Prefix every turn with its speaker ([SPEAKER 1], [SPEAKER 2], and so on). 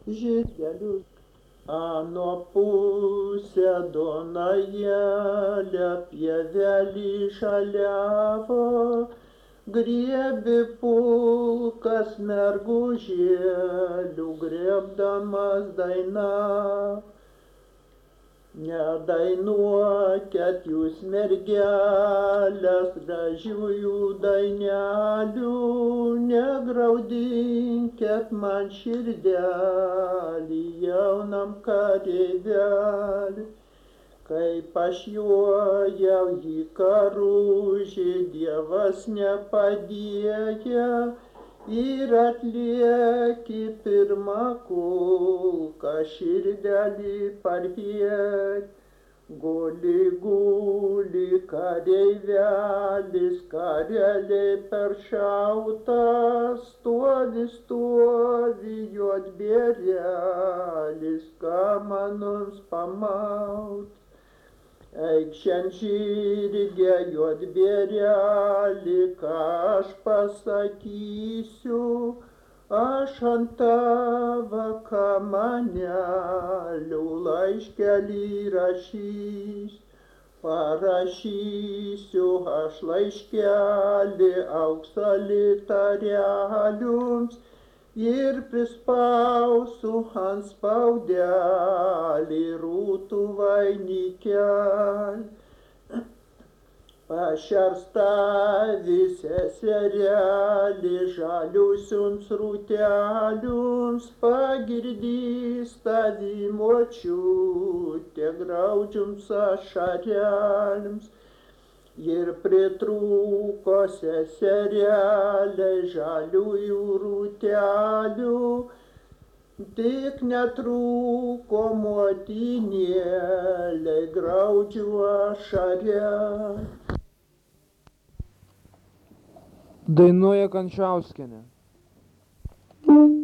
[SPEAKER 1] žirgelius. Ano pusė Donajėlė pievelį žaliavo, griebi pulkas mergužėlių, griebdamas dainavo. Nedainuokit jūs mergelės gražiųjų dainelių, negraudinkit man širdelį jaunam kareiveliui. Kaip aš juojau į karužį, Dievas nepadėjo ir atlieki pirmą kulką širdelį parviek. Guli kareivelis, kareliai peršautas, stovi juodbėrelis, kamanus pamaut. Eikšian žirge juodbėreli, ką aš pasakysiu, aš ant tavo kamanelių laiškelį rašysiu. Parašysiu aš laiškelį aukso litareliums ir prispausiu ant spaudelį rūtų vainikelį. Pašerstavi seserelį žaliusiums rūteliums, pagirdys tavi močiutė graudžiums ašareliams. Ir pritrūko seserelė žaliųjų rūtelių, tik netrūko motinėlė graudžių ašarelių.
[SPEAKER 2] Dainuoja Kančiauskienė.